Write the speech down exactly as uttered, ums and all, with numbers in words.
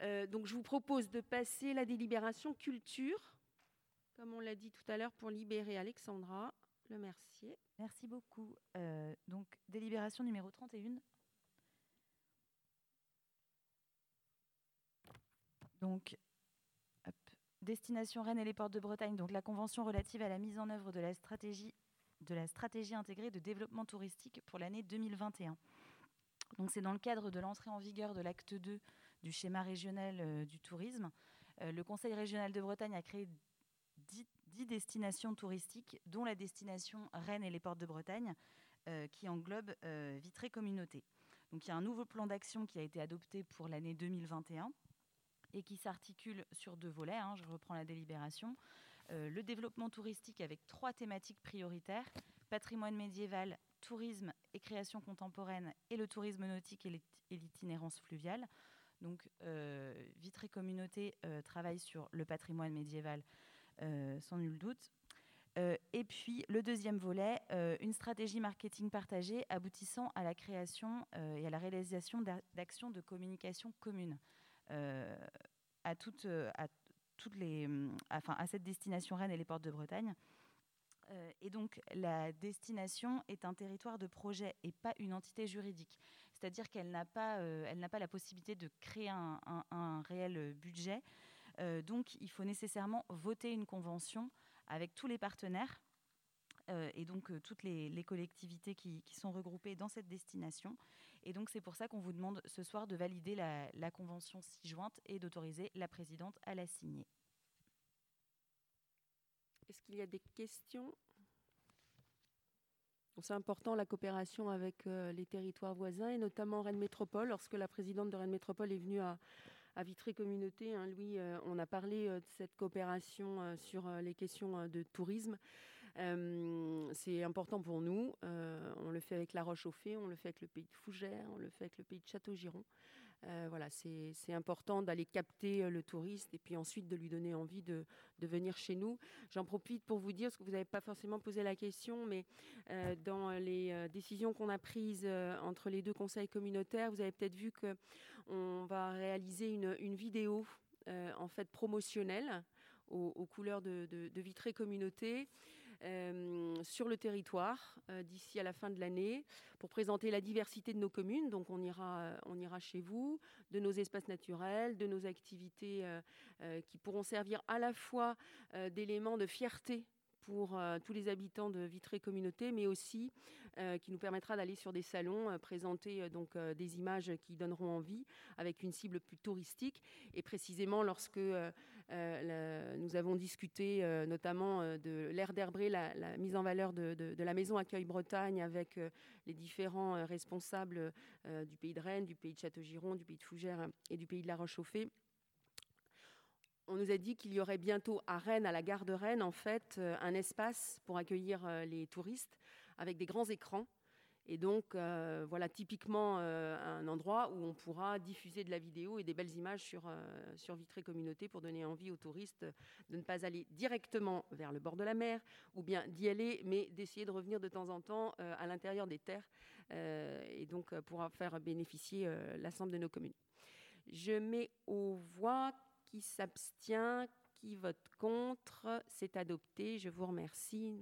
Euh, donc je vous propose de passer la délibération culture, comme on l'a dit tout à l'heure, pour libérer Alexandra Le Mercier. Merci beaucoup. Euh, donc, délibération numéro trente et un. Donc, hop, destination Rennes et les Portes de Bretagne. Donc, la convention relative à la mise en œuvre de la stratégie, de la stratégie intégrée de développement touristique pour l'année deux mille vingt et un. Donc, c'est dans le cadre de l'entrée en vigueur de l'acte deux du schéma régional euh, du tourisme. Euh, le Conseil régional de Bretagne a créé dix, dix destinations touristiques, dont la destination Rennes et les Portes de Bretagne, euh, qui englobe euh, Vitré Communauté. Donc, il y a un nouveau plan d'action qui a été adopté pour l'année deux mille vingt et un et qui s'articule sur deux volets. Hein, je reprends la délibération. Euh, le développement touristique avec trois thématiques prioritaires: patrimoine médiéval, tourisme et création contemporaine, et le tourisme nautique et l'itinérance fluviale. Donc, euh, Vitré Communauté euh, travaille sur le patrimoine médiéval, euh, sans nul doute. Euh, et puis, le deuxième volet, euh, une stratégie marketing partagée aboutissant à la création euh, et à la réalisation d'actions de communication communes euh, à, toutes, à, toutes les, enfin, à cette destination Rennes et les Portes de Bretagne. Euh, et donc, la destination est un territoire de projet et pas une entité juridique. C'est-à-dire qu'elle n'a pas, euh, elle n'a pas la possibilité de créer un, un, un réel budget. Euh, donc, il faut nécessairement voter une convention avec tous les partenaires euh, et donc euh, toutes les, les collectivités qui, qui sont regroupées dans cette destination. Et donc, c'est pour ça qu'on vous demande ce soir de valider la, la convention ci-jointe et d'autoriser la présidente à la signer. Est-ce qu'il y a des questions ? C'est important la coopération avec euh, les territoires voisins et notamment Rennes Métropole. Lorsque la présidente de Rennes Métropole est venue à, à Vitré Communauté, hein, Louis, euh, on a parlé euh, de cette coopération euh, sur euh, les questions euh, de tourisme. Euh, c'est important pour nous. Euh, on le fait avec La Roche-au-Fay, on le fait avec le pays de Fougères, on le fait avec le pays de Châteaugiron. Euh, voilà, c'est, c'est important d'aller capter le touriste et puis ensuite de lui donner envie de, de venir chez nous. J'en profite pour vous dire, parce que vous n'avez pas forcément posé la question, mais euh, dans les euh, décisions qu'on a prises euh, entre les deux conseils communautaires, vous avez peut-être vu qu'on va réaliser une, une vidéo euh, en fait promotionnelle aux, aux couleurs de, de, de Vitré Communauté. Euh, sur le territoire euh, d'ici à la fin de l'année pour présenter la diversité de nos communes. Donc on ira, on ira chez vous, de nos espaces naturels, de nos activités euh, euh, qui pourront servir à la fois euh, d'éléments de fierté pour euh, tous les habitants de Vitré Communauté, mais aussi euh, qui nous permettra d'aller sur des salons, euh, présenter euh, donc euh, des images qui donneront envie, avec une cible plus touristique. Et précisément, lorsque euh, euh, la, nous avons discuté euh, notamment euh, de l'Air d'Herbré, la, la mise en valeur de, de, de la Maison Accueil Bretagne, avec euh, les différents euh, responsables euh, du pays de Rennes, du pays de Châteaugiron, du pays de Fougères et du pays de La Roche-au-Fay, on nous a dit qu'il y aurait bientôt à Rennes, à la gare de Rennes, en fait, euh, un espace pour accueillir euh, les touristes avec des grands écrans. Et donc, euh, voilà typiquement euh, un endroit où on pourra diffuser de la vidéo et des belles images sur, euh, sur Vitré Communauté pour donner envie aux touristes de ne pas aller directement vers le bord de la mer ou bien d'y aller, mais d'essayer de revenir de temps en temps euh, à l'intérieur des terres euh, et donc euh, pour faire bénéficier euh, l'ensemble de nos communes. Je mets aux voix. Qui s'abstient, qui vote contre, c'est adopté. Je vous remercie.